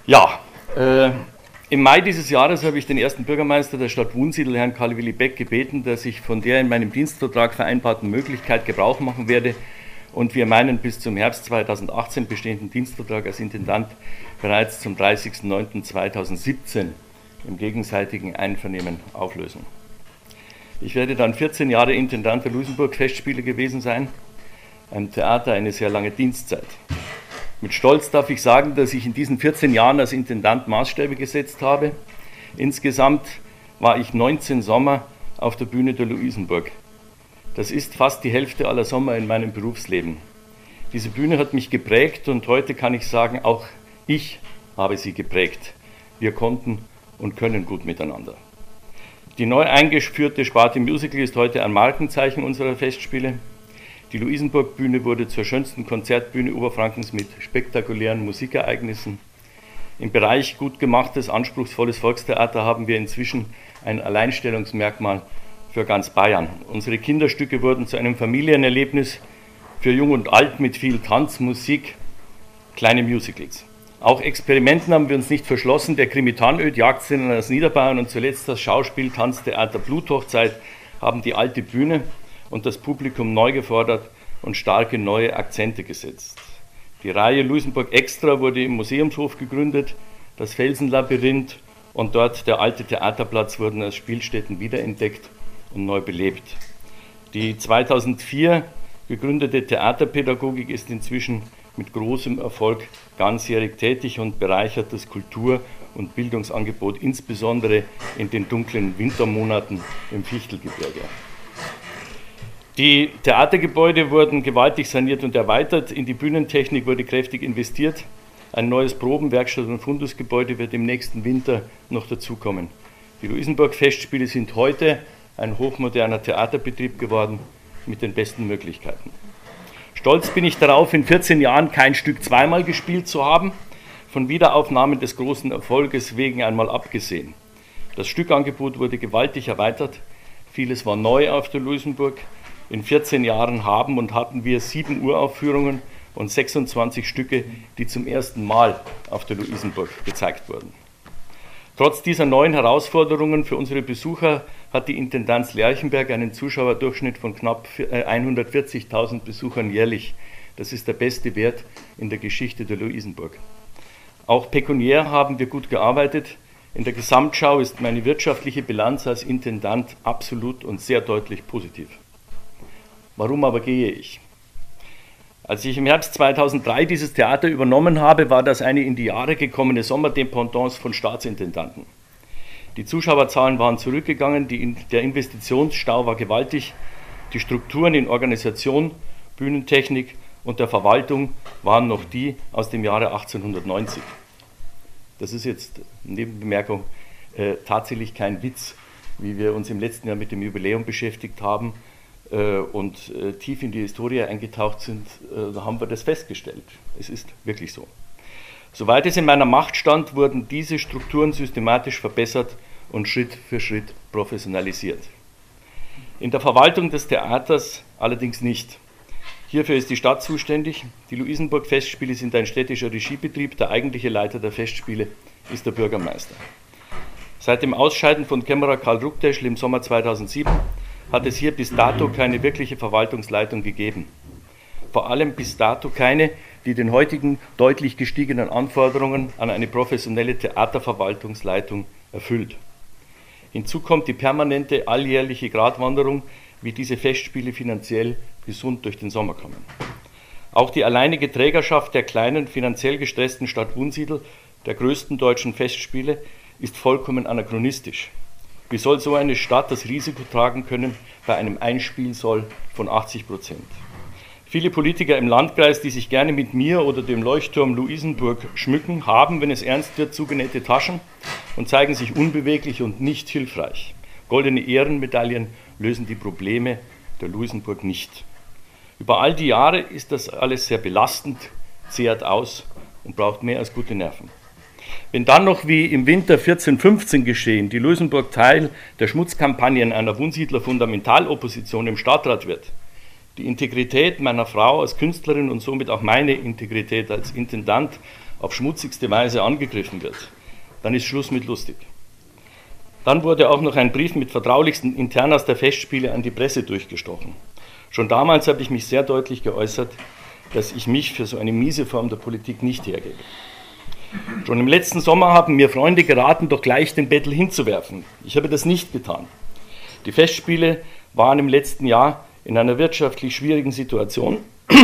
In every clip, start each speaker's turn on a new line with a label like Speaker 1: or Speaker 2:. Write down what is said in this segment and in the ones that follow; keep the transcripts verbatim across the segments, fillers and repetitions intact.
Speaker 1: Ja, äh, im Mai dieses Jahres habe ich den ersten Bürgermeister der Stadt Wunsiedel, Herrn Karl-Willi Beck, gebeten, dass ich von der in meinem Dienstvertrag vereinbarten Möglichkeit Gebrauch machen werde und wir meinen bis zum Herbst zweitausendachtzehn bestehenden Dienstvertrag als Intendant bereits zum dreißigsten neunten zweitausendsiebzehn im gegenseitigen Einvernehmen auflösen. Ich werde dann vierzehn Jahre Intendant der Luisenburg-Festspiele gewesen sein, einem Theater eine sehr lange Dienstzeit. Mit Stolz darf ich sagen, dass ich in diesen vierzehn Jahren als Intendant Maßstäbe gesetzt habe. Insgesamt war ich neunzehn Sommer auf der Bühne der Luisenburg. Das ist fast die Hälfte aller Sommer in meinem Berufsleben. Diese Bühne hat mich geprägt und heute kann ich sagen, auch ich habe sie geprägt. Wir konnten und können gut miteinander. Die neu eingeführte Sparte Musical ist heute ein Markenzeichen unserer Festspiele. Die Luisenburg-Bühne wurde zur schönsten Konzertbühne Oberfrankens mit spektakulären Musikereignissen. Im Bereich gut gemachtes, anspruchsvolles Volkstheater haben wir inzwischen ein Alleinstellungsmerkmal für ganz Bayern. Unsere Kinderstücke wurden zu einem Familienerlebnis für Jung und Alt mit viel Tanz, Musik, kleine Musicals. Auch Experimenten haben wir uns nicht verschlossen. Der Krimi Tannöd, Jagdszenen aus Niederbayern und zuletzt das Schauspiel Tanztheater Bluthochzeit haben die alte Bühne und das Publikum neu gefordert und starke neue Akzente gesetzt. Die Reihe Luisenburg Extra wurde im Museumshof gegründet, das Felsenlabyrinth und dort der alte Theaterplatz wurden als Spielstätten wiederentdeckt und neu belebt. Die zweitausendvier gegründete Theaterpädagogik ist inzwischen mit großem Erfolg ganzjährig tätig und bereichert das Kultur- und Bildungsangebot, insbesondere in den dunklen Wintermonaten im Fichtelgebirge. Die Theatergebäude wurden gewaltig saniert und erweitert, in die Bühnentechnik wurde kräftig investiert, ein neues Proben-, Werkstatt- und Fundusgebäude wird im nächsten Winter noch dazukommen. Die Luisenburg-Festspiele sind heute ein hochmoderner Theaterbetrieb geworden mit den besten Möglichkeiten. Stolz bin ich darauf, in vierzehn Jahren kein Stück zweimal gespielt zu haben, von Wiederaufnahmen des großen Erfolges wegen einmal abgesehen. Das Stückangebot wurde gewaltig erweitert, vieles war neu auf der Luisenburg. In vierzehn Jahren haben und hatten wir sieben Uraufführungen und sechsundzwanzig Stücke, die zum ersten Mal auf der Luisenburg gezeigt wurden. Trotz dieser neuen Herausforderungen für unsere Besucher hat die Intendanz Lerchenberg einen Zuschauerdurchschnitt von knapp hundertvierzigtausend Besuchern jährlich. Das ist der beste Wert in der Geschichte der Luisenburg. Auch pekuniär haben wir gut gearbeitet. In der Gesamtschau ist meine wirtschaftliche Bilanz als Intendant absolut und sehr deutlich positiv. Warum aber gehe ich? Als ich im Herbst zweitausenddrei dieses Theater übernommen habe, war das eine in die Jahre gekommene Sommerdependance von Staatsintendanten. Die Zuschauerzahlen waren zurückgegangen, die, der Investitionsstau war gewaltig, die Strukturen in Organisation, Bühnentechnik und der Verwaltung waren noch die aus dem Jahre achtzehnhundertneunzig. Das ist jetzt, Nebenbemerkung, äh, tatsächlich kein Witz, wie wir uns im letzten Jahr mit dem Jubiläum beschäftigt haben äh, und äh, tief in die Historie eingetaucht sind, äh, da haben wir das festgestellt. Es ist wirklich so. Soweit es in meiner Macht stand, wurden diese Strukturen systematisch verbessert und Schritt für Schritt professionalisiert. In der Verwaltung des Theaters allerdings nicht. Hierfür ist die Stadt zuständig. Die Luisenburg-Festspiele sind ein städtischer Regiebetrieb. Der eigentliche Leiter der Festspiele ist der Bürgermeister. Seit dem Ausscheiden von Kämmerer Karl Ruckteschl im Sommer zweitausendsieben hat es hier bis dato keine wirkliche Verwaltungsleitung gegeben. Vor allem bis dato keine, die den heutigen deutlich gestiegenen Anforderungen an eine professionelle Theaterverwaltungsleitung erfüllt. Hinzu kommt die permanente alljährliche Gratwanderung, wie diese Festspiele finanziell gesund durch den Sommer kommen. Auch die alleinige Trägerschaft der kleinen, finanziell gestressten Stadt Wunsiedel, der größten deutschen Festspiele, ist vollkommen anachronistisch. Wie soll so eine Stadt das Risiko tragen können bei einem Einspielsoll von achtzig Prozent? Viele Politiker im Landkreis, die sich gerne mit mir oder dem Leuchtturm Luisenburg schmücken, haben, wenn es ernst wird, zugenähte Taschen und zeigen sich unbeweglich und nicht hilfreich. Goldene Ehrenmedaillen lösen die Probleme der Luisenburg nicht. Über all die Jahre ist das alles sehr belastend, zehrt aus und braucht mehr als gute Nerven. Wenn dann noch wie im Winter vierzehn fünfzehn geschehen, die Luisenburg Teil der Schmutzkampagnen einer Wunsiedler Fundamentalopposition im Stadtrat wird, die Integrität meiner Frau als Künstlerin und somit auch meine Integrität als Intendant auf schmutzigste Weise angegriffen wird, dann ist Schluss mit lustig. Dann wurde auch noch ein Brief mit vertraulichsten Internas der Festspiele an die Presse durchgestochen. Schon damals habe ich mich sehr deutlich geäußert, dass ich mich für so eine miese Form der Politik nicht hergebe. Schon im letzten Sommer haben mir Freunde geraten, doch gleich den Bettel hinzuwerfen. Ich habe das nicht getan. Die Festspiele waren im letzten Jahr in einer wirtschaftlich schwierigen Situation.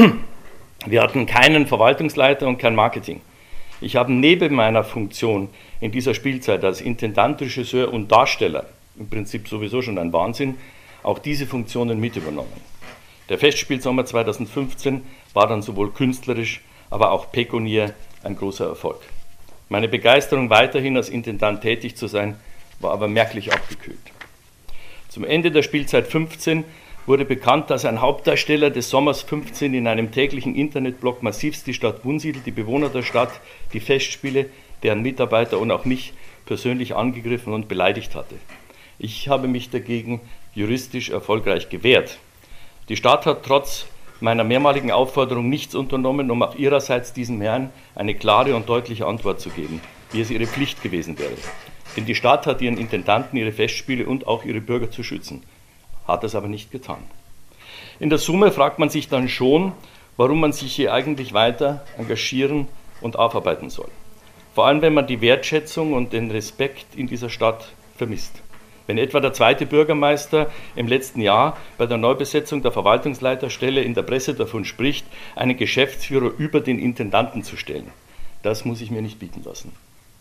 Speaker 1: Wir hatten keinen Verwaltungsleiter und kein Marketing. Ich habe neben meiner Funktion in dieser Spielzeit als Intendant, Regisseur und Darsteller, im Prinzip sowieso schon ein Wahnsinn, auch diese Funktionen mit übernommen. Der Festspielsommer zweitausendfünfzehn war dann sowohl künstlerisch, aber auch pekuniär ein großer Erfolg. Meine Begeisterung, weiterhin als Intendant tätig zu sein, war aber merklich abgekühlt. Zum Ende der Spielzeit fünfzehn wurde bekannt, dass ein Hauptdarsteller des Sommers fünfzehn in einem täglichen Internetblog massivst die Stadt Wunsiedel, die Bewohner der Stadt, die Festspiele, deren Mitarbeiter und auch mich persönlich angegriffen und beleidigt hatte. Ich habe mich dagegen juristisch erfolgreich gewehrt. Die Stadt hat trotz meiner mehrmaligen Aufforderung nichts unternommen, um auch ihrerseits diesen Herren eine klare und deutliche Antwort zu geben, wie es ihre Pflicht gewesen wäre. Denn die Stadt hat ihren Intendanten, ihre Festspiele und auch ihre Bürger zu schützen, hat es aber nicht getan. In der Summe fragt man sich dann schon, warum man sich hier eigentlich weiter engagieren und aufarbeiten soll. Vor allem, wenn man die Wertschätzung und den Respekt in dieser Stadt vermisst. Wenn etwa der zweite Bürgermeister im letzten Jahr bei der Neubesetzung der Verwaltungsleiterstelle in der Presse davon spricht, einen Geschäftsführer über den Intendanten zu stellen. Das muss ich mir nicht bieten lassen.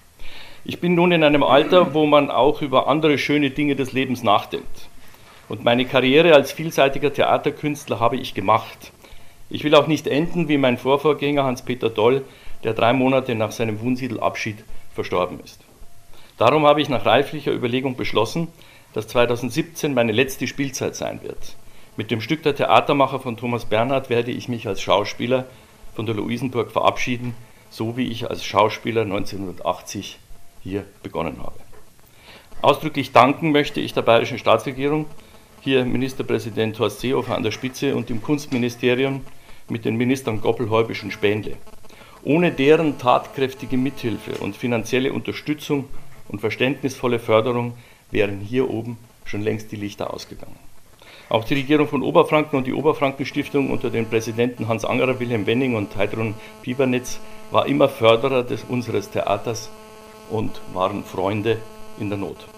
Speaker 1: Ich bin nun in einem Alter, wo man auch über andere schöne Dinge des Lebens nachdenkt. Und meine Karriere als vielseitiger Theaterkünstler habe ich gemacht. Ich will auch nicht enden wie mein Vorvorgänger Hans-Peter Doll, der drei Monate nach seinem Wunsiedel-Abschied verstorben ist. Darum habe ich nach reiflicher Überlegung beschlossen, dass zweitausendsiebzehn meine letzte Spielzeit sein wird. Mit dem Stück Der Theatermacher von Thomas Bernhard werde ich mich als Schauspieler von der Luisenburg verabschieden, so wie ich als Schauspieler neunzehnhundertachtzig hier begonnen habe. Ausdrücklich danken möchte ich der bayerischen Staatsregierung, hier Ministerpräsident Horst Seehofer an der Spitze und im Kunstministerium mit den Ministern Goppel, Heubisch und Spähnle. Ohne deren tatkräftige Mithilfe und finanzielle Unterstützung und verständnisvolle Förderung wären hier oben schon längst die Lichter ausgegangen. Auch die Regierung von Oberfranken und die Oberfranken-Stiftung unter den Präsidenten Hans Angerer, Wilhelm Wenning und Heidrun Piebernetz war immer Förderer des, unseres Theaters und waren Freunde in der Not.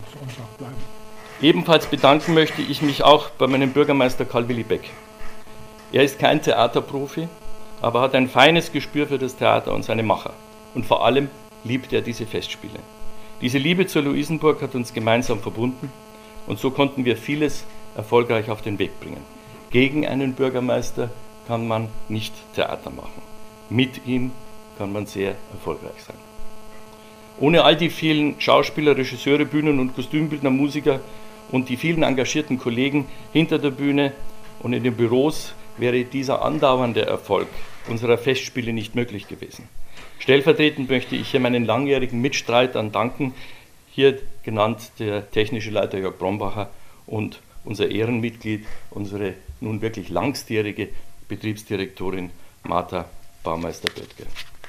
Speaker 1: Ebenfalls bedanken möchte ich mich auch bei meinem Bürgermeister Karl-Willi Beck. Er ist kein Theaterprofi, aber hat ein feines Gespür für das Theater und seine Macher. Und vor allem liebt er diese Festspiele. Diese Liebe zur Luisenburg hat uns gemeinsam verbunden und so konnten wir vieles erfolgreich auf den Weg bringen. Gegen einen Bürgermeister kann man nicht Theater machen. Mit ihm kann man sehr erfolgreich sein. Ohne all die vielen Schauspieler, Regisseure, Bühnen- und Kostümbildner, Musiker und die vielen engagierten Kollegen hinter der Bühne und in den Büros wäre dieser andauernde Erfolg unserer Festspiele nicht möglich gewesen. Stellvertretend möchte ich hier meinen langjährigen Mitstreitern danken, hier genannt der technische Leiter Jörg Brombacher und unser Ehrenmitglied, unsere nun wirklich langjährige Betriebsdirektorin Martha Baumeister-Böttger.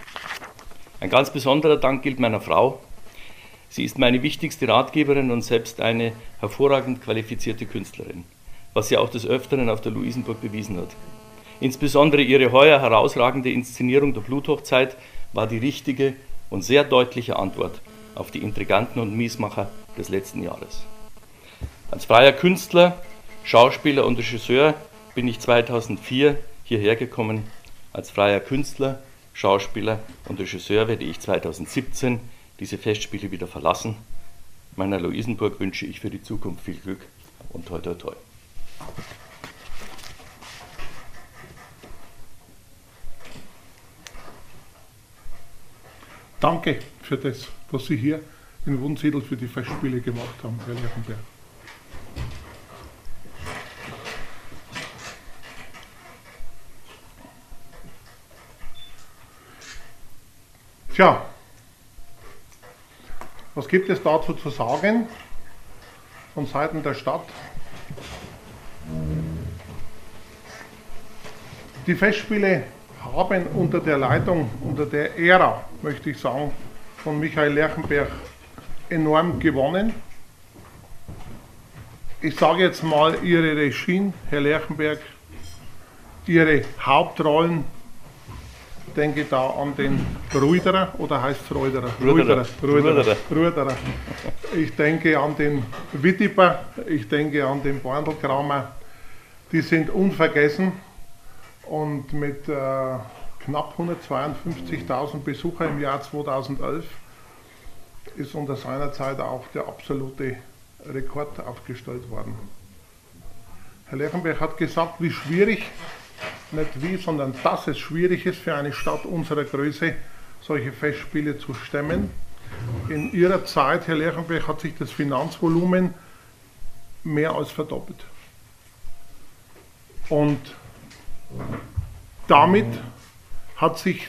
Speaker 1: Ein ganz besonderer Dank gilt meiner Frau. Sie ist meine wichtigste Ratgeberin und selbst eine hervorragend qualifizierte Künstlerin, was sie auch des Öfteren auf der Luisenburg bewiesen hat. Insbesondere ihre heuer herausragende Inszenierung der Bluthochzeit war die richtige und sehr deutliche Antwort auf die Intriganten und Miesmacher des letzten Jahres. Als freier Künstler, Schauspieler und Regisseur bin ich zweitausendvier hierher gekommen. Als freier Künstler, Schauspieler und Regisseur werde ich zweitausendsiebzehn diese Festspiele wieder verlassen. Meiner Luisenburg wünsche ich für die Zukunft viel Glück und toi toi toi.
Speaker 2: Danke für das, was Sie hier in Wunsiedel für die Festspiele gemacht haben, Herr Lerchenberg. Tja, was gibt es dazu zu sagen von Seiten der Stadt? Die Festspiele haben unter der Leitung, unter der Ära, möchte ich sagen, von Michael Lerchenberg enorm gewonnen. Ich sage jetzt mal Ihre Regien, Herr Lerchenberg, Ihre Hauptrollen. Ich denke da an den Ruderer, oder heißt es Ruderer?
Speaker 1: Ruderer.
Speaker 2: Ruderer. Ruderer. Ich denke an den Wittiber, ich denke an den Borndelkramer. Die sind unvergessen und mit äh, knapp hundertzweiundfünfzigtausend Besucher im Jahr zweitausendelf ist unter seiner Zeit auch der absolute Rekord aufgestellt worden. Herr Lerchenberg hat gesagt, wie schwierig, nicht wie, sondern dass es schwierig ist für eine Stadt unserer Größe, solche Festspiele zu stemmen. In Ihrer Zeit, Herr Lerchenberg, hat sich das Finanzvolumen mehr als verdoppelt. Und damit hat sich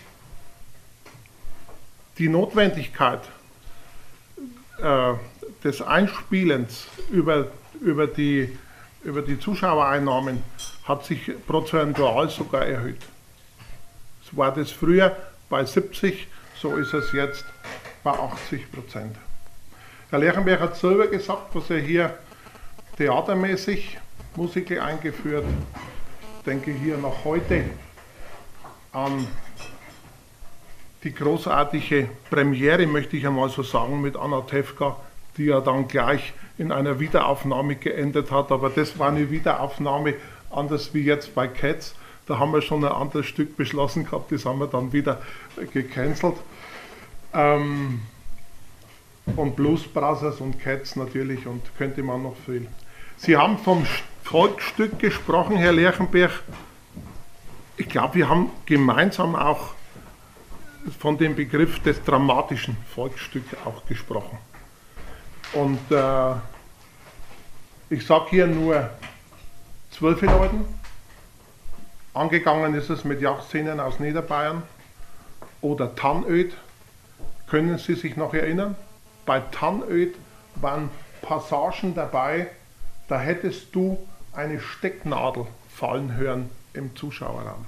Speaker 2: die Notwendigkeit äh, des Einspielens über, über, die, über die Zuschauereinnahmen hat sich prozentual sogar erhöht. Es war das früher bei siebzig, so ist es jetzt bei achtzig Prozent. Herr Lerchenberg hat selber gesagt, was er hier theatermäßig, Musical eingeführt. Ich denke hier noch heute an die großartige Premiere, möchte ich einmal so sagen, mit Anna Tefka, die ja dann gleich in einer Wiederaufnahme geendet hat. Aber das war eine Wiederaufnahme, anders wie jetzt bei Cats. Da haben wir schon ein anderes Stück beschlossen gehabt, das haben wir dann wieder gecancelt. Ähm, und Blues Brothers und Cats natürlich und könnte man noch viel. Sie haben vom Volksstück gesprochen, Herr Lerchenberg. Ich glaube, wir haben gemeinsam auch von dem Begriff des dramatischen Volksstücks auch gesprochen. Und äh, ich sage hier nur zwölf Leuten. Angegangen ist es mit Jagdszenen aus Niederbayern oder Tannöd. Können Sie sich noch erinnern? Bei Tannöd waren Passagen dabei, da hättest du eine Stecknadel fallen hören im Zuschauerraum.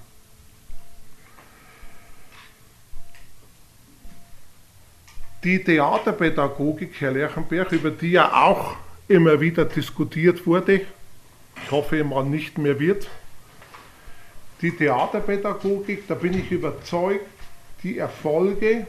Speaker 2: Die Theaterpädagogik, Herr Lerchenberg, über die ja auch immer wieder diskutiert wurde, ich hoffe mal nicht mehr wird, die Theaterpädagogik, da bin ich überzeugt, die Erfolge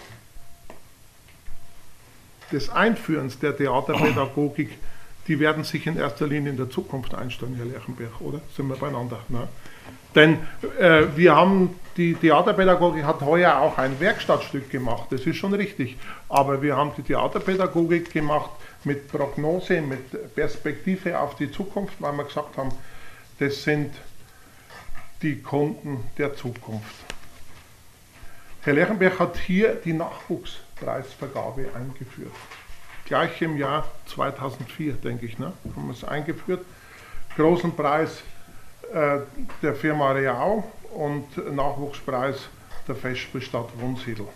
Speaker 2: des Einführens der Theaterpädagogik, die werden sich in erster Linie in der Zukunft einstellen, Herr Lerchenberg, oder? Sind wir beieinander? Ne? Denn äh, wir haben, die Theaterpädagogik hat heuer auch ein Werkstattstück gemacht, das ist schon richtig. Aber wir haben die Theaterpädagogik gemacht mit Prognose, mit Perspektive auf die Zukunft, weil wir gesagt haben, das sind die Kunden der Zukunft. Herr Lerchenberg hat hier die Nachwuchspreisvergabe eingeführt. Gleich im Jahr zweitausendvier, denke ich, ne, haben wir es eingeführt. Großen Preis äh, der Firma Reau und Nachwuchspreis der Festspielstadt Wunsiedel.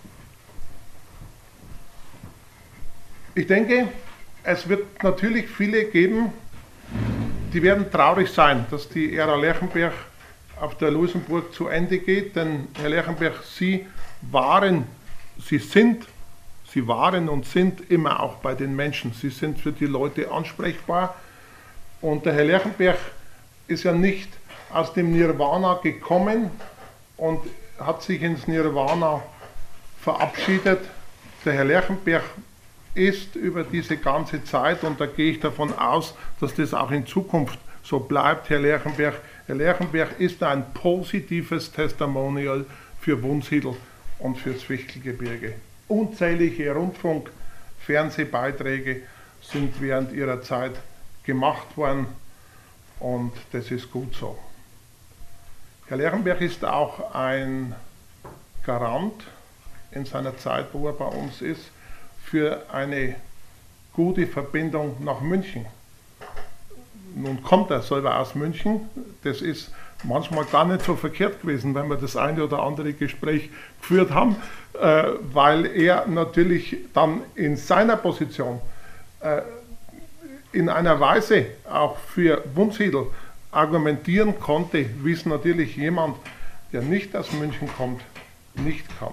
Speaker 2: Ich denke, es wird natürlich viele geben, die werden traurig sein, dass die Ära Lerchenberg auf der Luisenburg zu Ende geht, denn Herr Lerchenberg, Sie waren, Sie sind, Sie waren und sind immer auch bei den Menschen. Sie sind für die Leute ansprechbar und der Herr Lerchenberg ist ja nicht aus dem Nirvana gekommen und hat sich ins Nirvana verabschiedet. Der Herr Lerchenberg ist über diese ganze Zeit, und da gehe ich davon aus, dass das auch in Zukunft so bleibt, Herr Lerchenberg. Herr Lerchenberg ist ein positives Testimonial für Wunsiedel und fürs Fichtelgebirge. Unzählige Rundfunk-, Fernsehbeiträge sind während ihrer Zeit gemacht worden und das ist gut so. Herr Lerchenberg ist auch ein Garant in seiner Zeit, wo er bei uns ist, für eine gute Verbindung nach München. Nun kommt er selber aus München, das ist manchmal gar nicht so verkehrt gewesen, wenn wir das eine oder andere Gespräch geführt haben, äh, weil er natürlich dann in seiner Position äh, in einer Weise auch für Wunsiedel argumentieren konnte, wie es natürlich jemand der nicht aus München kommt, nicht kann.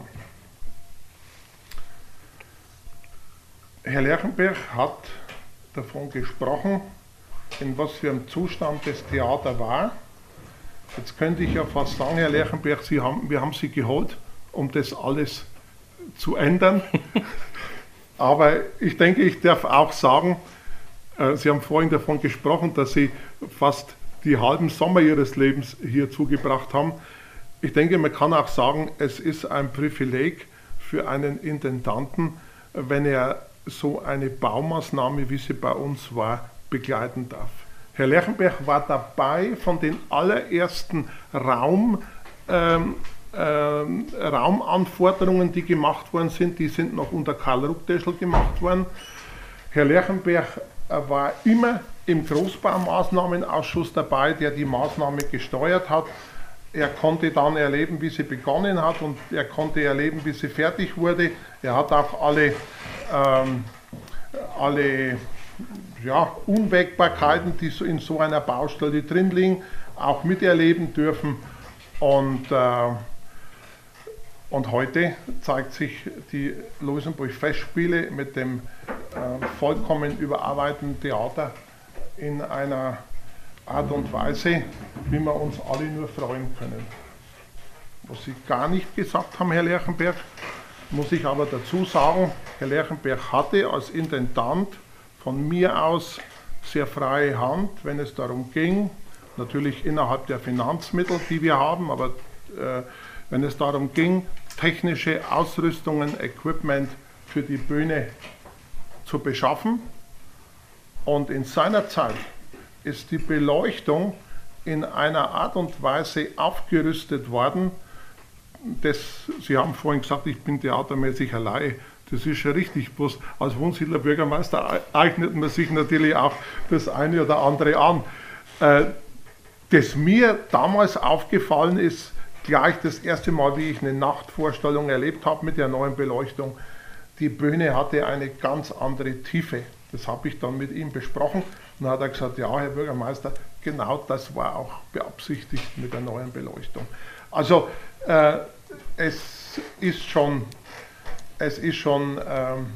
Speaker 2: Herr Lerchenberg hat davon gesprochen, in was für einem Zustand das Theater war. Jetzt könnte ich ja fast sagen, Herr Lerchenberg, Sie haben, wir haben Sie geholt, um das alles zu ändern. Aber ich denke, ich darf auch sagen, äh, Sie haben vorhin davon gesprochen, dass Sie fast die halben Sommer Ihres Lebens hier zugebracht haben. Ich denke, man kann auch sagen, es ist ein Privileg für einen Intendanten, wenn er so eine Baumaßnahme, wie sie bei uns war, begleiten darf. Herr Lerchenberg war dabei von den allerersten Raum, ähm, ähm, Raumanforderungen, die gemacht worden sind. Die sind noch unter Karl Ruckdeschl gemacht worden. Herr Lerchenberg war immer im Großbaumaßnahmenausschuss dabei, der die Maßnahme gesteuert hat. Er konnte dann erleben, wie sie begonnen hat, und er konnte erleben, wie sie fertig wurde. Er hat auch alle, ähm, alle ja, Unwägbarkeiten, die in so einer Baustelle drin liegen, auch miterleben dürfen. Und, äh, und heute zeigt sich die Luisenburg-Festspiele mit dem äh, vollkommen überarbeiteten Theater in einer Art und Weise, wie wir uns alle nur freuen können. Was Sie gar nicht gesagt haben, Herr Lerchenberg, muss ich aber dazu sagen, Herr Lerchenberg hatte als Intendant von mir aus sehr freie Hand, wenn es darum ging, natürlich innerhalb der Finanzmittel, die wir haben, aber äh, wenn es darum ging, technische Ausrüstungen, Equipment für die Bühne zu beschaffen. Und in seiner Zeit ist die Beleuchtung in einer Art und Weise aufgerüstet worden. Das, Sie haben vorhin gesagt, ich bin theatermäßig allein. Das ist ja richtig, bloß als Wunsiedler Bürgermeister eignet man sich natürlich auch das eine oder andere an. Äh, das mir damals aufgefallen ist, gleich das erste Mal, wie ich eine Nachtvorstellung erlebt habe mit der neuen Beleuchtung, die Bühne hatte eine ganz andere Tiefe. Das habe ich dann mit ihm besprochen. Und dann hat er gesagt, ja, Herr Bürgermeister, genau das war auch beabsichtigt mit der neuen Beleuchtung. Also äh, es ist schon, es ist schon ähm,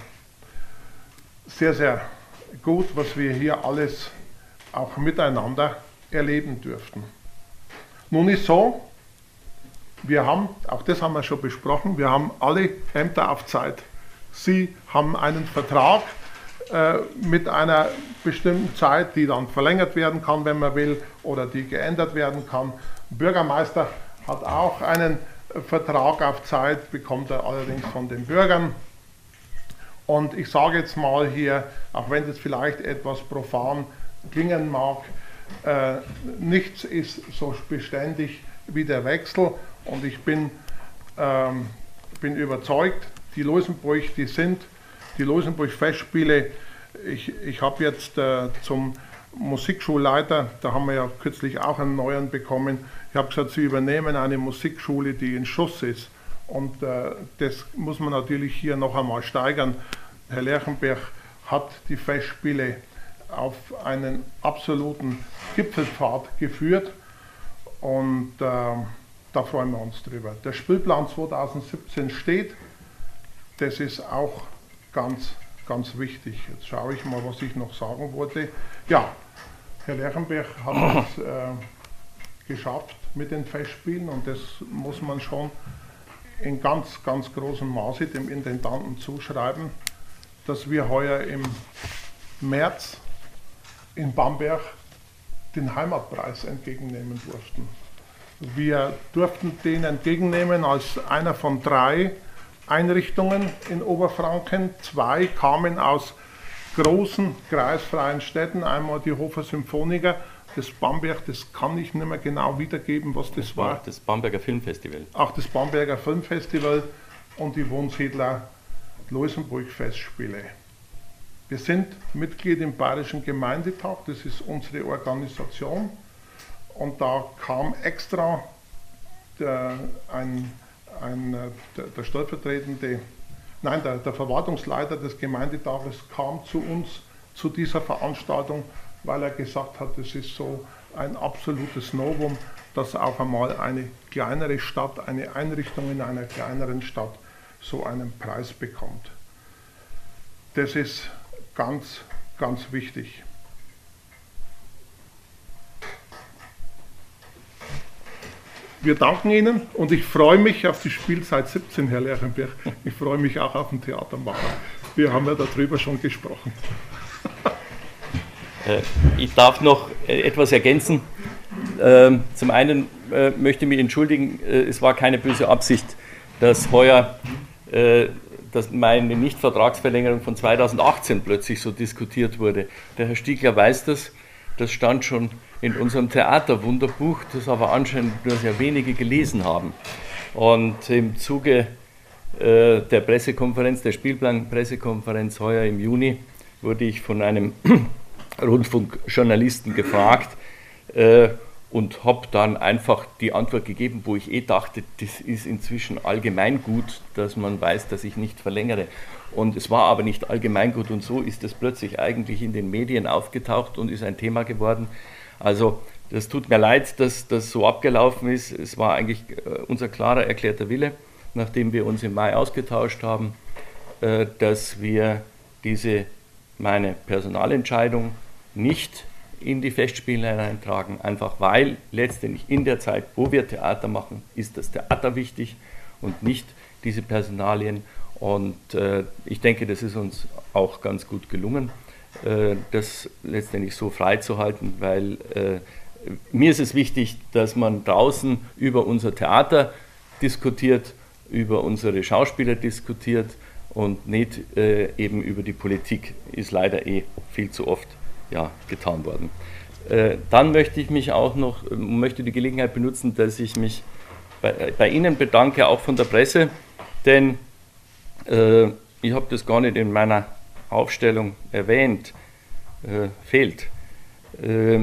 Speaker 2: sehr, sehr gut, was wir hier alles auch miteinander erleben dürften. Nun ist so, wir haben, auch das haben wir schon besprochen, wir haben alle Ämter auf Zeit. Sie haben einen Vertrag äh, mit einer bestimmten Zeit, die dann verlängert werden kann, wenn man will, oder die geändert werden kann. Der Bürgermeister hat auch einen Vertrag auf Zeit, bekommt er allerdings von den Bürgern. Und ich sage jetzt mal hier, auch wenn das vielleicht etwas profan klingen mag, äh, nichts ist so beständig wie der Wechsel. Und ich bin, ähm, bin überzeugt, die Luisenburg, die sind, die Luisenburg-Festspiele, ich, ich habe jetzt äh, zum Musikschulleiter, da haben wir ja kürzlich auch einen neuen bekommen, ich habe gesagt, sie übernehmen eine Musikschule, die in Schuss ist. Und äh, das muss man natürlich hier noch einmal steigern. Herr Lerchenberg hat die Festspiele auf einen absoluten Gipfelpfad geführt, und äh, da freuen wir uns drüber. Der Spielplan zweitausendsiebzehn steht, das ist auch ganz, ganz wichtig. Jetzt schaue ich mal, was ich noch sagen wollte. Ja, Herr Lerchenberg hat es äh, geschafft mit den Festspielen, und das muss man schon in ganz, ganz großem Maße dem Intendanten zuschreiben, dass wir heuer im März in Bamberg den Heimatpreis entgegennehmen durften. Wir durften den entgegennehmen als einer von drei Einrichtungen in Oberfranken. Zwei kamen aus großen kreisfreien Städten, einmal die Hofer Symphoniker, das Bamberg, das kann ich nicht mehr genau wiedergeben, was das, das war. war.
Speaker 1: Das Bamberger Filmfestival.
Speaker 2: Auch das Bamberger Filmfestival und die Wunsiedler Luisenburg-Festspiele. Wir sind Mitglied im Bayerischen Gemeindetag, das ist unsere Organisation, und da kam extra der, ein, ein, der, der stellvertretende, nein, der, der Verwaltungsleiter des Gemeindetages kam zu uns zu dieser Veranstaltung, weil er gesagt hat, es ist so ein absolutes Novum, dass auch einmal eine kleinere Stadt, eine Einrichtung in einer kleineren Stadt so einen Preis bekommt. Das ist ganz, ganz wichtig. Wir danken Ihnen und ich freue mich auf die Spielzeit siebzehn, Herr Lerchenberg. Ich freue mich auch auf den Theatermacher. Wir haben ja darüber schon gesprochen.
Speaker 1: Ich darf noch etwas ergänzen. Zum einen möchte ich mich entschuldigen, es war keine böse Absicht, dass heuer dass meine Nichtvertragsverlängerung von zweitausendachtzehn plötzlich so diskutiert wurde. Der Herr Stiegler weiß das, das stand schon in unserem Theaterwunderbuch, das aber anscheinend nur sehr wenige gelesen haben. Und im Zuge äh, der Pressekonferenz, der Spielplan-Pressekonferenz heuer im Juni, wurde ich von einem Rundfunkjournalisten gefragt äh, und habe dann einfach die Antwort gegeben, wo ich eh dachte, das ist inzwischen allgemeingut, dass man weiß, dass ich nicht verlängere. Und es war aber nicht allgemeingut und so ist es plötzlich eigentlich in den Medien aufgetaucht und ist ein Thema geworden. Also das tut mir leid, dass das so abgelaufen ist. Es war eigentlich unser klarer erklärter Wille, nachdem wir uns im Mai ausgetauscht haben, dass wir diese, meine Personalentscheidung nicht in die Festspiele hineintragen, einfach weil letztendlich in der Zeit, wo wir Theater machen, ist das Theater wichtig und nicht diese Personalien. Und äh, ich denke, das ist uns auch ganz gut gelungen, äh, das letztendlich so freizuhalten, weil äh, mir ist es wichtig, dass man draußen über unser Theater diskutiert, über unsere Schauspieler diskutiert und nicht äh, eben über die Politik, ist leider eh viel zu oft ja, getan worden. Äh, dann möchte ich mich auch noch, möchte die Gelegenheit benutzen, dass ich mich bei, bei Ihnen bedanke, auch von der Presse, denn äh, ich habe das gar nicht in meiner Aufstellung erwähnt, äh, fehlt. Äh,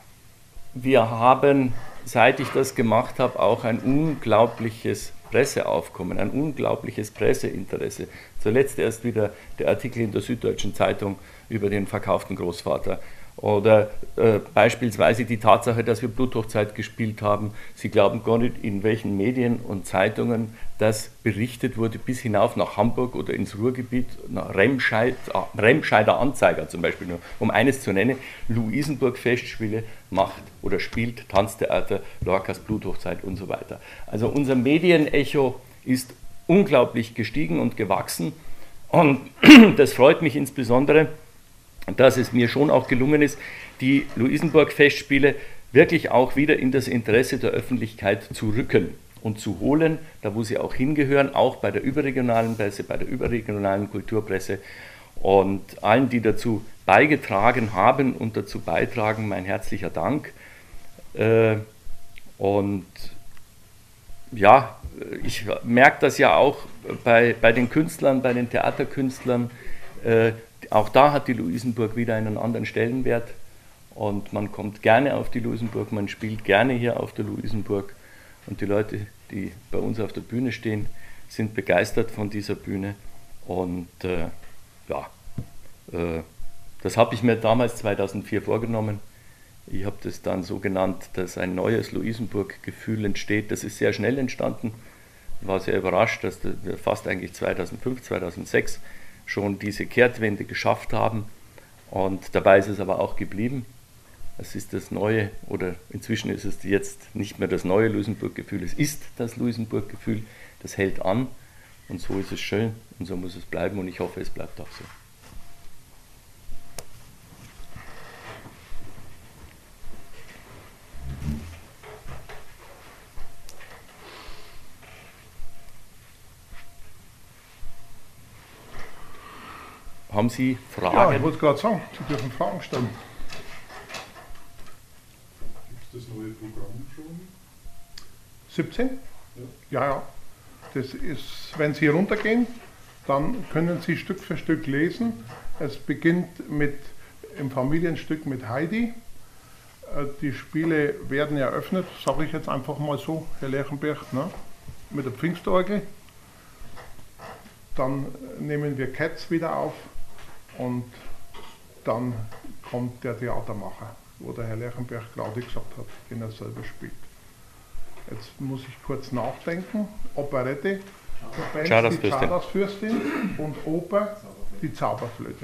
Speaker 1: wir haben, seit ich das gemacht habe, auch ein unglaubliches Presseaufkommen, ein unglaubliches Presseinteresse. Zuletzt erst wieder der Artikel in der Süddeutschen Zeitung über den verkauften Großvater. Oder äh, beispielsweise die Tatsache, dass wir Bluthochzeit gespielt haben. Sie glauben gar nicht, in welchen Medien und Zeitungen das berichtet wurde, bis hinauf nach Hamburg oder ins Ruhrgebiet, nach Remscheid, Remscheider Anzeiger zum Beispiel, nur um eines zu nennen, Luisenburg-Festspiele macht oder spielt Tanztheater, Lorcas Bluthochzeit und so weiter. Also unser Medienecho ist unglaublich gestiegen und gewachsen und das freut mich insbesondere, dass es mir schon auch gelungen ist, die Luisenburg-Festspiele wirklich auch wieder in das Interesse der Öffentlichkeit zu rücken und zu holen, da wo sie auch hingehören, auch bei der überregionalen Presse, bei der überregionalen Kulturpresse. Und allen, die dazu beigetragen haben und dazu beitragen, mein herzlicher Dank. Und ja, ich merke das ja auch bei, bei den Künstlern, bei den Theaterkünstlern. Auch da hat die Luisenburg wieder einen anderen Stellenwert und man kommt gerne auf die Luisenburg, man spielt gerne hier auf der Luisenburg und die Leute, die bei uns auf der Bühne stehen, sind begeistert von dieser Bühne und äh, ja, äh, das habe ich mir damals zweitausendvier vorgenommen. Ich habe das dann so genannt, dass ein neues Luisenburg-Gefühl entsteht. Das ist sehr schnell entstanden. Ich war sehr überrascht, dass wir fast eigentlich zweitausendfünf, zweitausendsechs schon diese Kehrtwende geschafft haben und dabei ist es aber auch geblieben. Es ist das neue, oder inzwischen ist es jetzt nicht mehr das neue Luisenburg-Gefühl, es ist das Luisenburg-Gefühl, das hält an und so ist es schön und so muss es bleiben und ich hoffe, es bleibt auch so. Haben Sie Fragen?
Speaker 2: Ja, ich wollte gerade sagen, Sie dürfen Fragen stellen.
Speaker 3: Gibt es das neue Programm schon?
Speaker 2: siebzehn? Ja, ja. ja. Das ist, wenn Sie runtergehen, dann können Sie Stück für Stück lesen. Es beginnt mit, im Familienstück mit Heidi. Die Spiele werden eröffnet, sage ich jetzt einfach mal so, Herr Lerchenberg, ne? Mit der Pfingstorgel. Dann nehmen wir Cats wieder auf. Und dann kommt der Theatermacher, wo der Herr Lerchenberg gerade gesagt hat, den er selber spielt. Jetzt muss ich kurz nachdenken. Operette, der Benz, die
Speaker 1: Chardersfürstin.
Speaker 2: Chardersfürstin und Oper, die Zauberflöte.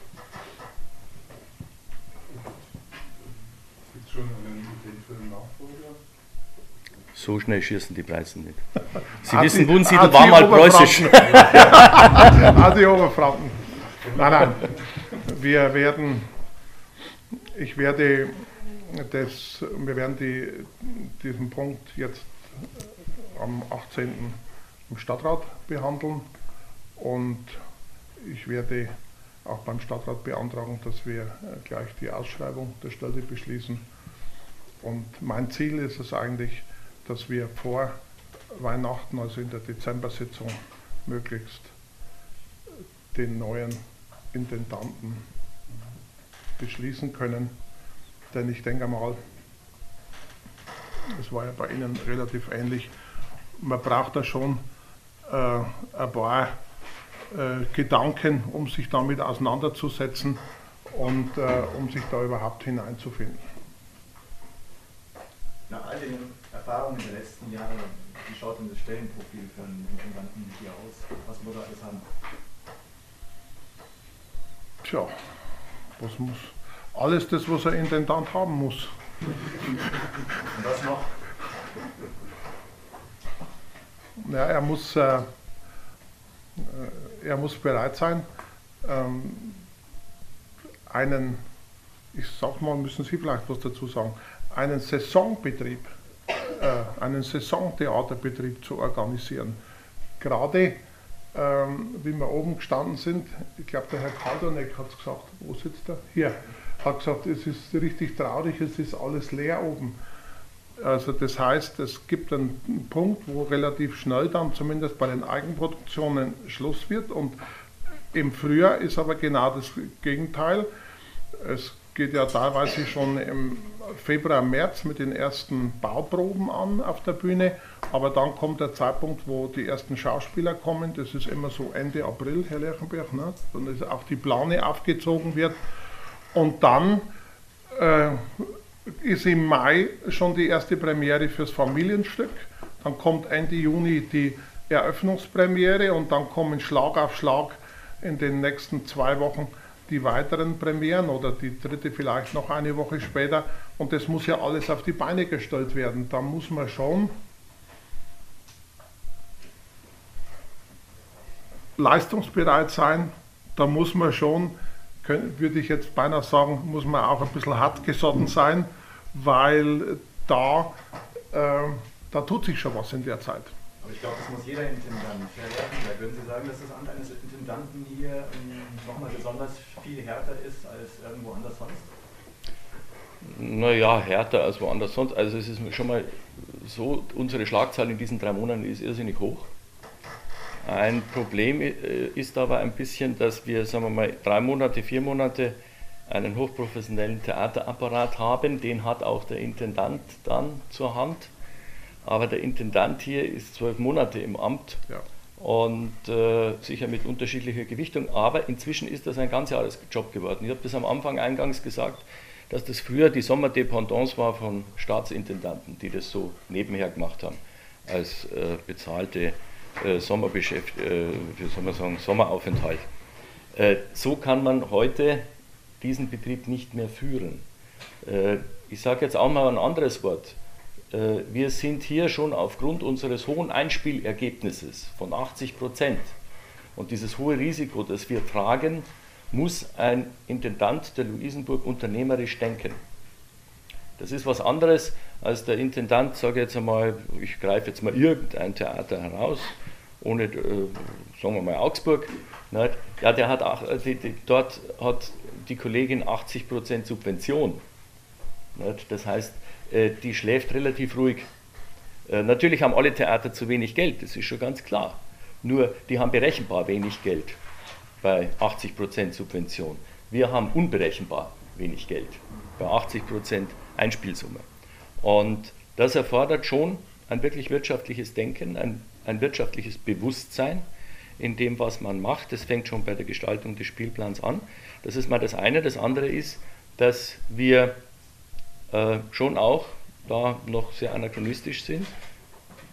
Speaker 3: Gibt es schon einen Idee für den Nachfolger?
Speaker 1: So schnell schießen die Preußen nicht. Sie
Speaker 2: Adi-
Speaker 1: wissen, Wunsiedel
Speaker 2: Adi
Speaker 1: war mal preußisch.
Speaker 2: Adi Oberfranken. Nein, nein. Wir werden, ich werde das, wir werden die, diesen Punkt jetzt am achtzehnten im Stadtrat behandeln und ich werde auch beim Stadtrat beantragen, dass wir gleich die Ausschreibung der Stelle beschließen. Und mein Ziel ist es eigentlich, dass wir vor Weihnachten, also in der Dezember-Sitzung, möglichst den neuen Intendanten beschließen können. Denn ich denke mal, es war ja bei Ihnen relativ ähnlich, man braucht da schon äh, ein paar äh, Gedanken, um sich damit auseinanderzusetzen und äh, um sich da überhaupt hineinzufinden.
Speaker 4: Nach all den Erfahrungen der letzten Jahre, wie schaut denn das Stellenprofil für einen Intendanten hier aus? Was muss er alles haben?
Speaker 2: Tja, was muss? Alles das, was ein Intendant haben muss.
Speaker 4: Und was noch?
Speaker 2: Ja, er muss, äh, er muss bereit sein, ähm, einen, ich sag mal, müssen Sie vielleicht was dazu sagen, einen Saisonbetrieb, äh, einen Saisontheaterbetrieb zu organisieren. Gerade, ähm, wie wir oben gestanden sind, ich glaube, der Herr Kaldonek hat es gesagt, wo sitzt er? Hier, hat gesagt, es ist richtig traurig, es ist alles leer oben. Also das heißt, es gibt einen Punkt, wo relativ schnell dann zumindest bei den Eigenproduktionen Schluss wird und im Frühjahr ist aber genau das Gegenteil. Es geht ja teilweise schon im Februar, März mit den ersten Bauproben an auf der Bühne, aber dann kommt der Zeitpunkt, wo die ersten Schauspieler kommen, das ist immer so Ende April, Herr Lerchenberg, ne? Dann ist auch die Plane aufgezogen wird und dann äh, ist im Mai schon die erste Premiere fürs Familienstück, dann kommt Ende Juni die Eröffnungspremiere und dann kommen Schlag auf Schlag in den nächsten zwei Wochen die weiteren Premieren oder die dritte vielleicht noch eine Woche später und das muss ja alles auf die Beine gestellt werden. Da muss man schon leistungsbereit sein, da muss man schon, würde ich jetzt beinahe sagen, muss man auch ein bisschen hartgesotten sein, weil da, äh, da tut sich schon was in der Zeit.
Speaker 4: Aber ich glaube, das muss jeder Intendant verwerten. Da würden Sie sagen, dass das Amt eines Intendanten hier ähm, nochmal besonders viel härter ist als irgendwo anders sonst?
Speaker 1: Naja, härter als woanders sonst. Also es ist schon mal so, unsere Schlagzahl in diesen drei Monaten ist irrsinnig hoch. Ein Problem ist aber ein bisschen, dass wir, sagen wir mal, drei Monate, vier Monate einen hochprofessionellen Theaterapparat haben. Den hat auch der Intendant dann zur Hand. Aber der Intendant hier ist zwölf Monate im Amt
Speaker 2: Ja.
Speaker 1: und äh, sicher mit unterschiedlicher Gewichtung. Aber inzwischen ist das ein Ganzjahresjob geworden. Ich habe das am Anfang eingangs gesagt, dass das früher die Sommerdependance war von Staatsintendanten, die das so nebenher gemacht haben, als äh, bezahlte äh, Sommerbeschäft, äh, wie soll man sagen, Sommeraufenthalt. Äh, so kann man heute diesen Betrieb nicht mehr führen. Äh, ich sage jetzt auch mal ein anderes Wort. Äh, wir sind hier schon aufgrund unseres hohen Einspielergebnisses von achtzig Prozent und dieses hohe Risiko, das wir tragen, muss ein Intendant der Luisenburg unternehmerisch denken. Das ist was anderes als der Intendant, sage jetzt einmal, ich greife jetzt mal irgendein Theater heraus, ohne, äh, sagen wir mal Augsburg, nicht? Ja, der hat auch, die, die, dort hat die Kollegin achtzig Prozent Subvention. Nicht? Das heißt, äh, die schläft relativ ruhig. Äh, natürlich haben alle Theater zu wenig Geld, das ist schon ganz klar. Nur, die haben berechenbar wenig Geld bei achtzig Prozent Subvention. Wir haben unberechenbar wenig Geld bei achtzig Prozent Einspielsumme. Und das erfordert schon ein wirklich wirtschaftliches Denken, ein, ein wirtschaftliches Bewusstsein in dem, was man macht. Das fängt schon bei der Gestaltung des Spielplans an. Das ist mal das eine. Das andere ist, dass wir äh, schon auch da noch sehr anachronistisch sind.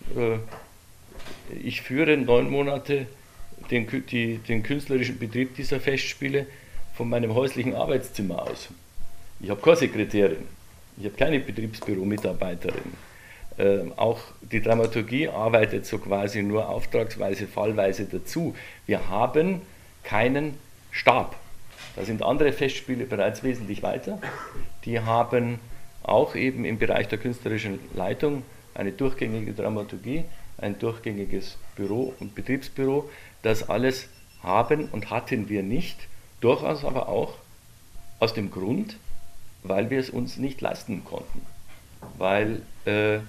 Speaker 1: äh, ich führe neun Monate den, die, den künstlerischen Betrieb dieser Festspiele von meinem häuslichen Arbeitszimmer aus. Ich habe keine Sekretärin, ich habe keine Betriebsbüro-Mitarbeiterin. Äh, auch die Dramaturgie arbeitet so quasi nur auftragsweise, fallweise dazu. Wir haben keinen Stab. Da sind andere Festspiele bereits wesentlich weiter. Die haben auch eben im Bereich der künstlerischen Leitung eine durchgängige Dramaturgie, ein durchgängiges Büro und Betriebsbüro. Das alles haben und hatten wir nicht, durchaus aber auch aus dem Grund, weil wir es uns nicht leisten konnten. Weil äh,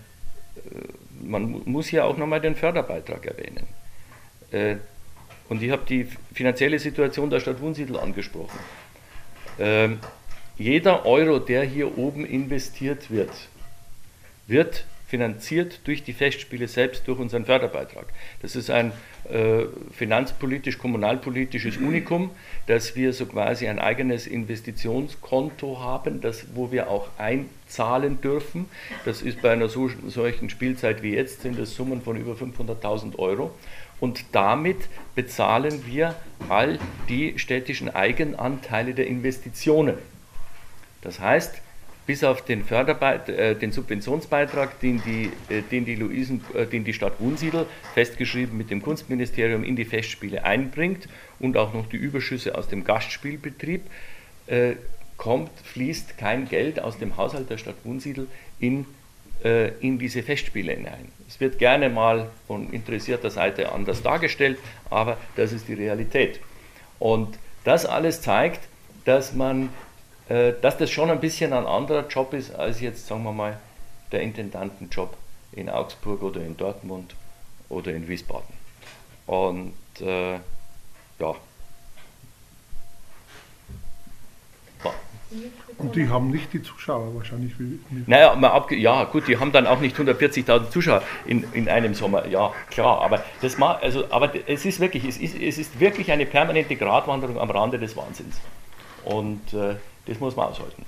Speaker 1: man muss ja auch nochmal den Förderbeitrag erwähnen. Äh, und ich habe die finanzielle Situation der Stadt Wunsiedel angesprochen. Äh, jeder Euro, der hier oben investiert wird, wird finanziert durch die Festspiele selbst, durch unseren Förderbeitrag. Das ist ein äh, finanzpolitisch-kommunalpolitisches Unikum, dass wir so quasi ein eigenes Investitionskonto haben, das, wo wir auch einzahlen dürfen. Das ist bei einer so, solchen Spielzeit wie jetzt, sind das Summen von über fünfhunderttausend Euro. Und damit bezahlen wir all die städtischen Eigenanteile der Investitionen. Das heißt, bis auf den, Förderbeit äh, den Subventionsbeitrag, den die, äh, den, die Luisen, äh, den die Stadt Wunsiedel, festgeschrieben mit dem Kunstministerium, in die Festspiele einbringt und auch noch die Überschüsse aus dem Gastspielbetrieb, äh, kommt, fließt kein Geld aus dem Haushalt der Stadt Wunsiedel in, äh, in diese Festspiele hinein. Es wird gerne mal von interessierter Seite anders dargestellt, aber das ist die Realität. Und das alles zeigt, dass man dass das schon ein bisschen ein anderer Job ist, als jetzt, sagen wir mal, der Intendantenjob in Augsburg oder in Dortmund oder in Wiesbaden. Und äh, ja.
Speaker 2: Und die haben nicht die Zuschauer wahrscheinlich wie. wie
Speaker 1: naja, mal abge ja gut, die haben dann auch nicht hundertvierzigtausend Zuschauer in, in einem Sommer, ja klar, aber das macht, also, aber es ist wirklich, es ist, es ist wirklich eine permanente Gratwanderung am Rande des Wahnsinns. Und äh, das muss man aushalten.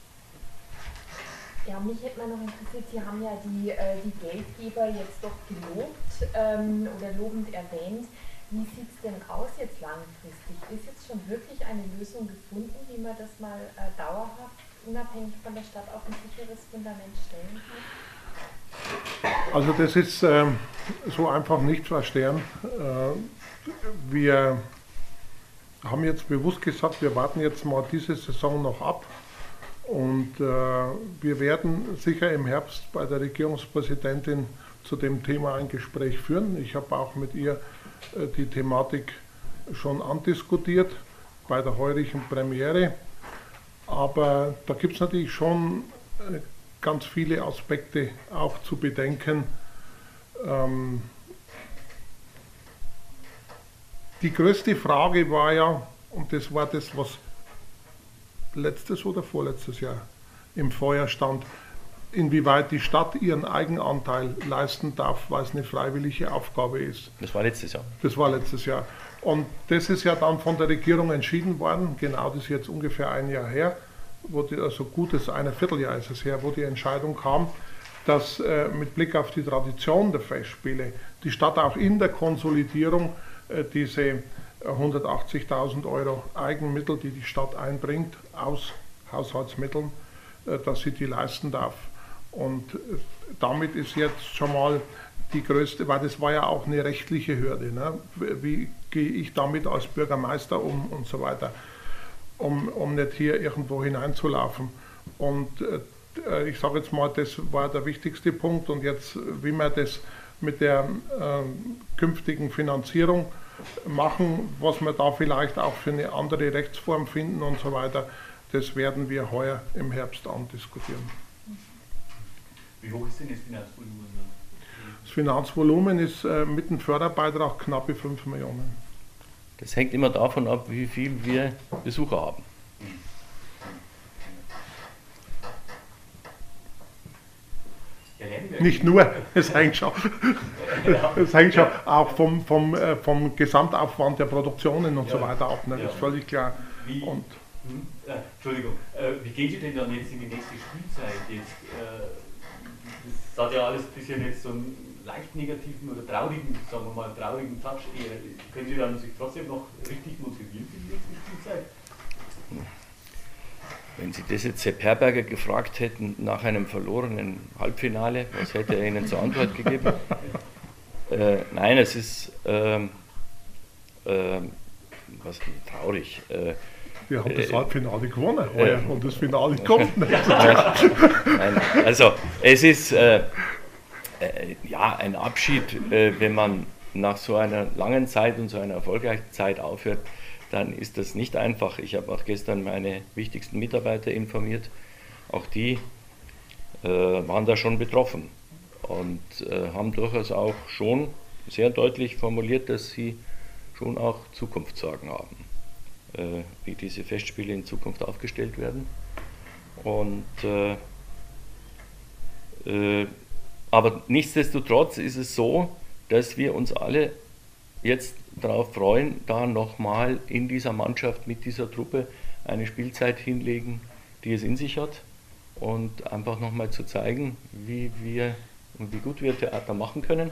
Speaker 5: Ja, mich hätte mal noch interessiert, Sie haben ja die, äh, die Geldgeber jetzt doch gelobt ähm, oder lobend erwähnt. Wie sieht es denn aus jetzt langfristig? Ist jetzt schon wirklich eine Lösung gefunden, wie man das mal äh, dauerhaft, unabhängig von der Stadt, auf ein sicheres Fundament stellen kann?
Speaker 2: Also das ist äh, so einfach nicht zu erklären. Äh, wir haben jetzt bewusst gesagt, wir warten jetzt mal diese Saison noch ab und äh, wir werden sicher im Herbst bei der Regierungspräsidentin zu dem Thema ein Gespräch führen. Ich habe auch mit ihr äh, die Thematik schon andiskutiert bei der heurigen Premiere, aber da gibt es natürlich schon äh, ganz viele Aspekte auch zu bedenken. Ähm, Die größte Frage war ja, und das war das, was letztes oder vorletztes Jahr im Feuer stand, inwieweit die Stadt ihren Eigenanteil leisten darf, weil es eine freiwillige Aufgabe ist.
Speaker 1: Das war letztes Jahr.
Speaker 2: Das war letztes Jahr. Und das ist ja dann von der Regierung entschieden worden, genau das ist jetzt ungefähr ein Jahr her, wo die, also gutes ein Vierteljahr ist es her, wo die Entscheidung kam, dass äh, mit Blick auf die Tradition der Festspiele die Stadt auch in der Konsolidierung diese hundertachtzigtausend Euro Eigenmittel, die die Stadt einbringt, aus Haushaltsmitteln, dass sie die leisten darf. Und damit ist jetzt schon mal die größte, weil das war ja auch eine rechtliche Hürde. Ne? Wie gehe ich damit als Bürgermeister um und so weiter, um, um nicht hier irgendwo hineinzulaufen. Und äh, ich sage jetzt mal, das war der wichtigste Punkt. Und jetzt, wie man das mit der äh, künftigen Finanzierung machen, was wir da vielleicht auch für eine andere Rechtsform finden und so weiter, das werden wir heuer im Herbst andiskutieren.
Speaker 6: Wie hoch ist denn das Finanzvolumen?
Speaker 2: Das Finanzvolumen ist äh, mit dem Förderbeitrag knappe fünf Millionen.
Speaker 1: Das hängt immer davon ab, wie viel wir Besucher haben.
Speaker 2: Nicht nur, es hängt schon, es hängt schon auch vom, vom, äh, vom Gesamtaufwand der Produktionen und ja. so weiter ab, ne? Das ist völlig klar.
Speaker 6: Wie,
Speaker 2: und,
Speaker 6: hm, äh, Entschuldigung, äh, wie geht ihr denn dann jetzt in die nächste Spielzeit? Jetzt, äh, das hat ja alles ein bisschen jetzt so leicht negativen oder traurigen, sagen wir mal, traurigen Touch eher, können Sie dann sich trotzdem noch richtig motivieren für die nächste Spielzeit?
Speaker 1: Wenn Sie das jetzt Sepp Herberger gefragt hätten nach einem verlorenen Halbfinale, was hätte er Ihnen zur Antwort gegeben? äh, nein, es ist ähm, ähm, was traurig. Äh,
Speaker 2: Wir haben das
Speaker 1: äh,
Speaker 2: Halbfinale gewonnen heuer
Speaker 1: äh,
Speaker 2: und das Finale kommt nicht.
Speaker 1: Nein, also es ist äh, äh, ja ein Abschied, äh, wenn man nach so einer langen Zeit und so einer erfolgreichen Zeit aufhört, dann ist das nicht einfach. Ich habe auch gestern meine wichtigsten Mitarbeiter informiert. Auch die äh, waren da schon betroffen und äh, haben durchaus auch schon sehr deutlich formuliert, dass sie schon auch Zukunftssorgen haben, äh, wie diese Festspiele in Zukunft aufgestellt werden. Und, äh, äh, aber nichtsdestotrotz ist es so, dass wir uns alle jetzt darauf freuen, da nochmal in dieser Mannschaft mit dieser Truppe eine Spielzeit hinlegen, die es in sich hat und einfach nochmal zu zeigen, wie wir und wie gut wir Theater machen können.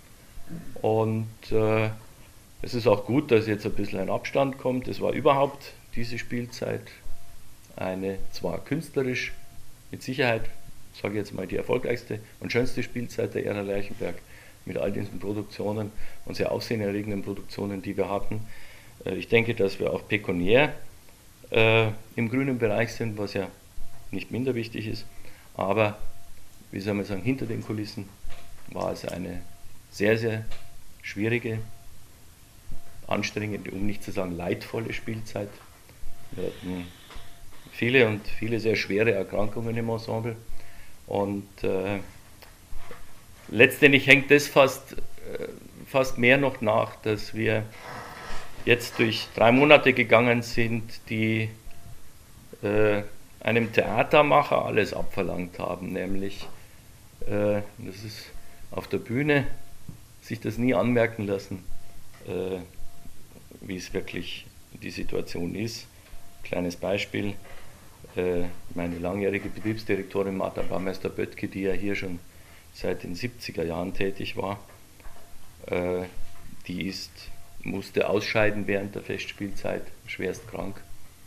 Speaker 1: Und äh, es ist auch gut, dass jetzt ein bisschen ein Abstand kommt. Es war überhaupt diese Spielzeit eine zwar künstlerisch mit Sicherheit, sage ich jetzt mal, die erfolgreichste und schönste Spielzeit der Ära Lerchenberg, mit all diesen Produktionen und sehr aufsehenerregenden Produktionen, die wir hatten. Ich denke, dass wir auch pekuniär äh, im grünen Bereich sind, was ja nicht minder wichtig ist, aber, wie soll man sagen, hinter den Kulissen war es eine sehr, sehr schwierige, anstrengende, um nicht zu sagen leidvolle Spielzeit. Wir hatten viele und viele sehr schwere Erkrankungen im Ensemble und äh, letztendlich hängt das fast, fast mehr noch nach, dass wir jetzt durch drei Monate gegangen sind, die äh, einem Theatermacher alles abverlangt haben, nämlich, äh, das ist auf der Bühne, sich das nie anmerken lassen, äh, wie es wirklich die Situation ist. Kleines Beispiel, äh, meine langjährige Betriebsdirektorin Martha Baumeister-Böttke, die ja hier schon seit den siebziger Jahren tätig war, äh, die ist, musste ausscheiden während der Festspielzeit, schwerst krank.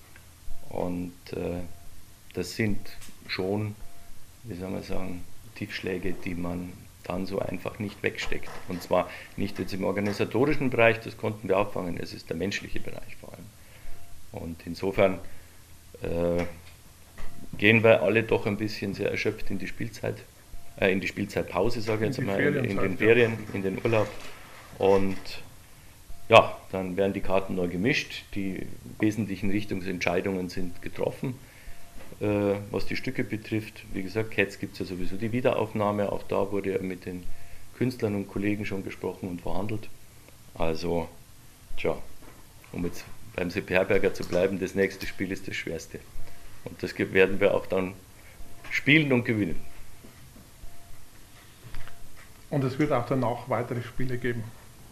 Speaker 1: Und äh, das sind schon, wie soll man sagen, Tiefschläge, die man dann so einfach nicht wegsteckt. Und zwar nicht jetzt im organisatorischen Bereich, das konnten wir auffangen, es ist der menschliche Bereich vor allem. Und insofern äh, gehen wir alle doch ein bisschen sehr erschöpft in die Spielzeit. In die Spielzeitpause, sage ich jetzt mal, in den Ferien, in den Urlaub. Und ja, dann werden die Karten neu gemischt, die wesentlichen Richtungsentscheidungen sind getroffen. Äh, was die Stücke betrifft, wie gesagt, Cats gibt es ja sowieso die Wiederaufnahme, auch da wurde ja mit den Künstlern und Kollegen schon gesprochen und verhandelt. Also, tja, um jetzt beim Sepp Herberger zu bleiben, das nächste Spiel ist das schwerste. Und das werden wir auch dann spielen und gewinnen.
Speaker 2: Und es wird auch danach weitere Spiele geben.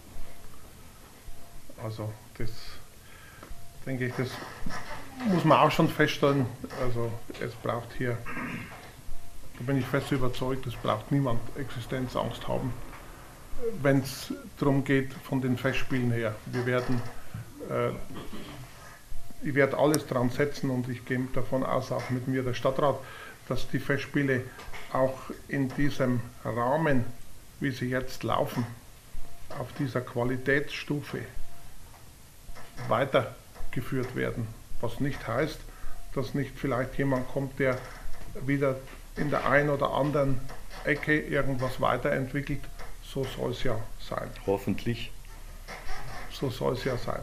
Speaker 2: Also das denke ich, das muss man auch schon feststellen. Also es braucht hier, da bin ich fest überzeugt, es braucht niemand Existenzangst haben, wenn es darum geht von den Festspielen her. Wir werden, äh, ich werde alles dran setzen und ich gehe davon aus, auch mit mir der Stadtrat, dass die Festspiele auch in diesem Rahmen, wie sie jetzt laufen, auf dieser Qualitätsstufe weitergeführt werden. Was nicht heißt, dass nicht vielleicht jemand kommt, der wieder in der einen oder anderen Ecke irgendwas weiterentwickelt. So soll es ja sein.
Speaker 1: Hoffentlich.
Speaker 2: So soll es ja sein.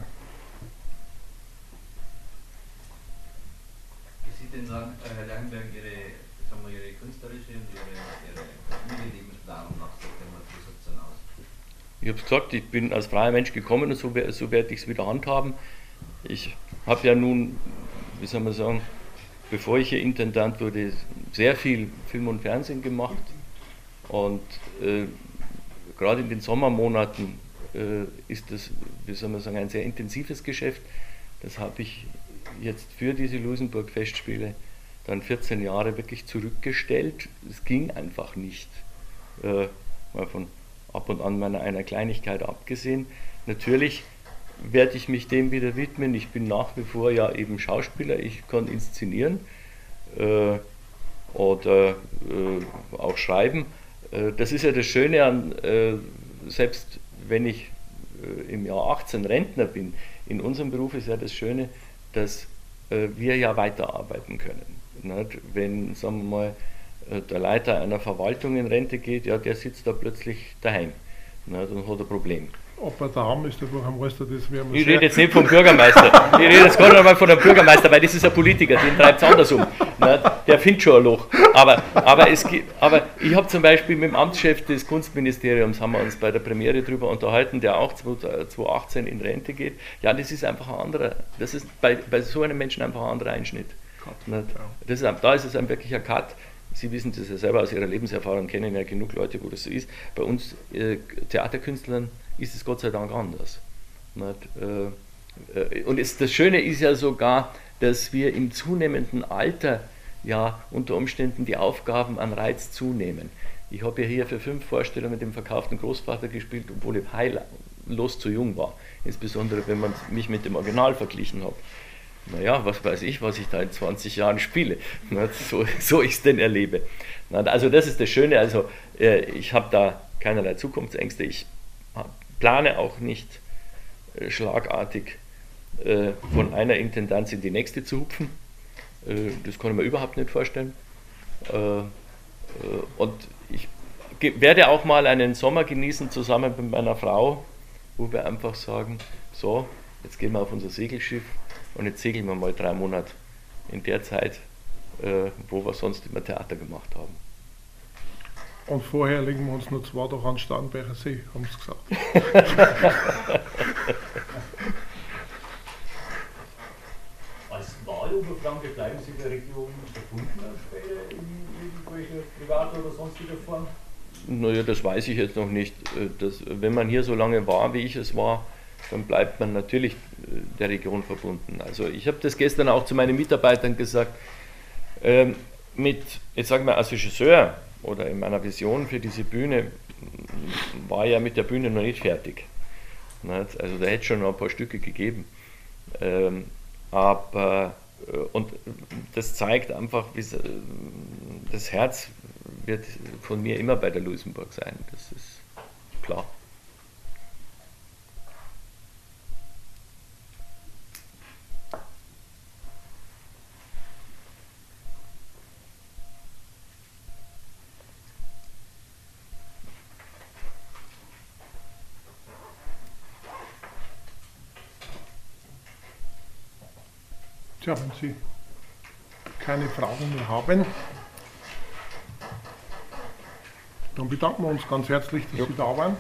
Speaker 7: Wie sieht denn dann, Herr Lerchenberg, Ihre, sagen wir, Ihre künstlerische und Ihre, Ihre Familienlebensplanung nach September zweitausendsiebzehn aus?
Speaker 1: Ich habe gesagt, ich bin als freier Mensch gekommen und so, so werde ich es wieder handhaben. Ich habe ja nun, wie soll man sagen, bevor ich hier Intendant wurde, sehr viel Film und Fernsehen gemacht. Und äh, gerade in den Sommermonaten äh, ist das, wie soll man sagen, ein sehr intensives Geschäft. Das habe ich jetzt für diese Luisenburg-Festspiele dann vierzehn Jahre wirklich zurückgestellt. Es ging einfach nicht, äh, mal von ab und an meiner einer Kleinigkeit abgesehen. Natürlich werde ich mich dem wieder widmen. Ich bin nach wie vor ja eben Schauspieler, ich kann inszenieren äh, oder äh, auch schreiben. Äh, das ist ja das Schöne an, äh, selbst wenn ich äh, im Jahr achtzehn Rentner bin, in unserem Beruf ist ja das Schöne, dass äh, wir ja weiterarbeiten können. Nicht? Wenn, sagen wir mal, der Leiter einer Verwaltung in Rente geht, ja, der sitzt da plötzlich daheim. Na, dann hat er ein Problem.
Speaker 2: Ob er daheim ist, der Bürgermeister, das wäre
Speaker 1: Ich rede jetzt nicht vom Bürgermeister. Ich rede jetzt gar nicht einmal von dem Bürgermeister, weil das ist ein Politiker, den treibt es andersrum. Na, der findet schon ein Loch. Aber, aber, es gibt, aber ich habe zum Beispiel mit dem Amtschef des Kunstministeriums, haben wir uns bei der Premiere darüber unterhalten, der auch zweitausendachtzehn in Rente geht. Ja, das ist einfach ein anderer, das ist bei, bei so einem Menschen einfach ein anderer Einschnitt. Das ist, da ist es ein wirklicher Cut. Sie wissen das ja selber aus Ihrer Lebenserfahrung, kennen ja genug Leute, wo das so ist. Bei uns äh, Theaterkünstlern ist es Gott sei Dank anders. Äh, äh, und es, das Schöne ist ja sogar, dass wir im zunehmenden Alter ja unter Umständen die Aufgaben an Reiz zunehmen. Ich habe ja hier für fünf Vorstellungen mit dem verkauften Großvater gespielt, obwohl ich heillos zu jung war. Insbesondere, wenn man mich mit dem Original verglichen hat. Naja, was weiß ich, was ich da in zwanzig Jahren spiele, so, so ich es denn erlebe. Also das ist das Schöne, also ich habe da keinerlei Zukunftsängste, ich plane auch nicht schlagartig von einer Intendanz in die nächste zu hupfen, das kann ich mir überhaupt nicht vorstellen. Und ich werde auch mal einen Sommer genießen zusammen mit meiner Frau, wo wir einfach sagen, so, jetzt gehen wir auf unser Segelschiff, und jetzt segeln wir mal drei Monate in der Zeit, äh, wo wir sonst immer Theater gemacht haben.
Speaker 2: Und vorher legen wir uns noch zwei Tage an Starnberger See, haben sie gesagt.
Speaker 6: Als Wahloberfranke bleiben Sie der Region verbunden später in irgendwelcher privater oder sonstiger Form?
Speaker 1: Naja, das weiß ich jetzt noch nicht. Das, wenn man hier so lange war, wie ich es war, dann bleibt man natürlich der Region verbunden. Also ich habe das gestern auch zu meinen Mitarbeitern gesagt, ähm, mit, jetzt sagen wir als Regisseur oder in meiner Vision für diese Bühne, war ja mit der Bühne noch nicht fertig. Nicht? Also da hätte es schon noch ein paar Stücke gegeben. Ähm, aber, und das zeigt einfach, wie, das Herz wird von mir immer bei der Luisenburg sein, das ist klar.
Speaker 2: Tja, wenn Sie keine Fragen mehr haben, dann bedanken wir uns ganz herzlich, dass ja. Sie da waren.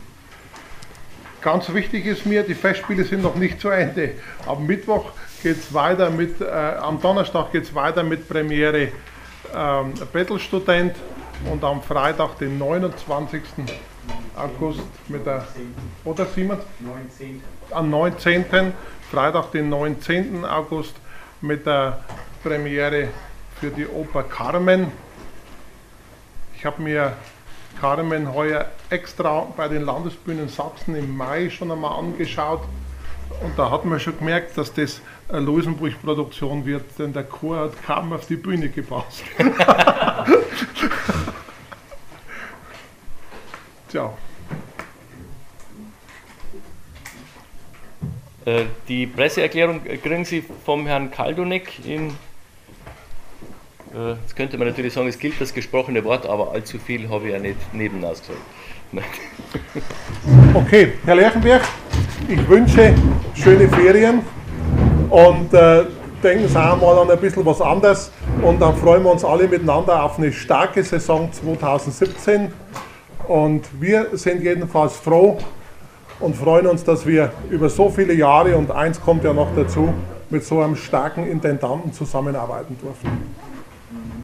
Speaker 2: Ganz wichtig ist mir, die Festspiele sind noch nicht zu Ende. Am Mittwoch geht es weiter mit, äh, am Donnerstag geht es weiter mit Premiere ähm, Bettelstudent und am Freitag, den neunundzwanzigsten August mit der, oder Simon?
Speaker 6: neunzehnten
Speaker 2: Am neunzehnten Freitag, den neunzehnten August mit der Premiere für die Oper Carmen. Ich habe mir Carmen heuer extra bei den Landesbühnen Sachsen im Mai schon einmal angeschaut und da hat man schon gemerkt, dass das eine Luisenburg-Produktion wird, denn der Chor hat kaum auf die Bühne gepasst. Tja.
Speaker 1: Die Presseerklärung kriegen Sie vom Herrn Kaldunek in, jetzt könnte man natürlich sagen, es gilt das gesprochene Wort, aber allzu viel habe ich ja nicht nebenaus gesagt.
Speaker 2: Okay, Herr Lerchenberg, ich wünsche schöne Ferien und äh, denken Sie auch mal an ein bisschen was anderes und dann freuen wir uns alle miteinander auf eine starke Saison zweitausendsiebzehn und wir sind jedenfalls froh und freuen uns, dass wir über so viele Jahre, und eins kommt ja noch dazu, mit so einem starken Intendanten zusammenarbeiten durften.